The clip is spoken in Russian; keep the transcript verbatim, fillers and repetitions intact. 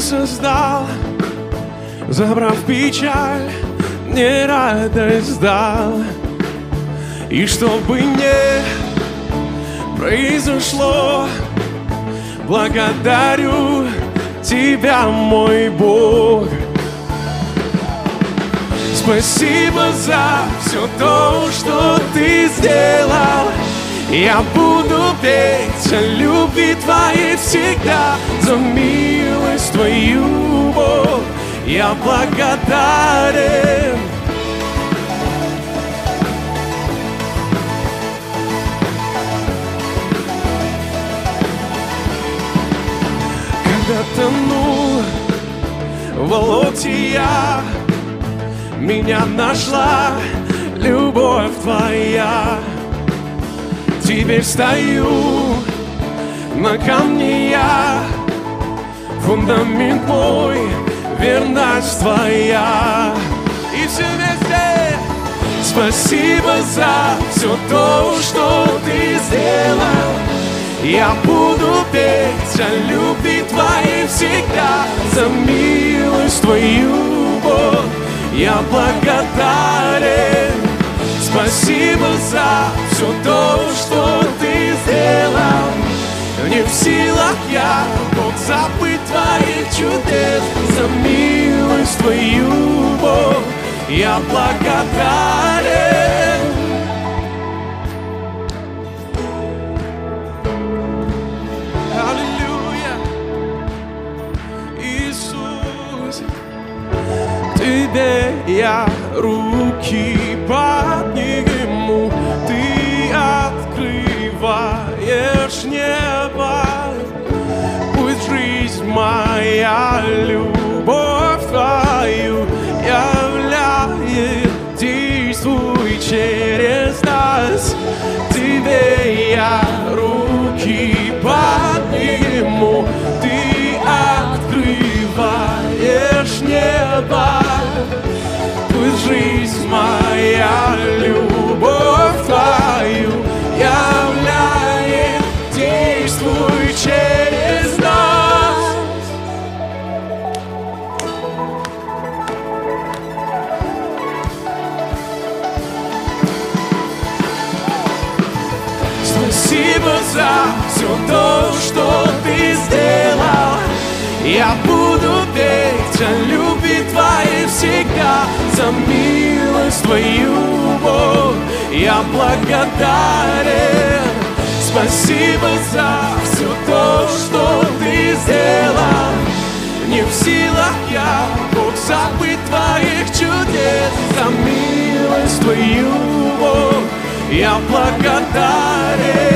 создал, забрав печаль, мне радость дал. И чтобы не произошло, благодарю Тебя, мой Бог. Спасибо за все то, что Ты сделал. Я буду петь о любви Твоей всегда, за милость Твою, Бог, я благодарен. Когда тонул в болоте я, меня нашла любовь Твоя. Теперь стою на камне я, фундамент мой, верность Твоя. И все вместе спасибо за все то, что Ты сделал. Я буду петь о любви Твоей всегда, за милость Твою, Бог, я благодарен. Спасибо за все то, что Ты сделал. Не в силах я, Бог, забыть Твоих чудес, за милость Твою, Бог, я благодарен. Аллилуйя, Иисус, Тебе я руки подниму, Ты открываешь небо. Пусть жизнь моя, любовь Твою являет, действуй через нас. Тебе я руки подниму, Ты открываешь небо. Пусть жизнь моя, любовь Твою являет, действуй через нас. Спасибо за все то, что Ты сделал. Я буду петь о любви Твоей всегда, за милость Твою, Бог, я благодарен. Спасибо за все то, что Ты сделал. Не в силах я, Бог, забыть Твоих чудес, за милость Твою, Бог, я благодарен.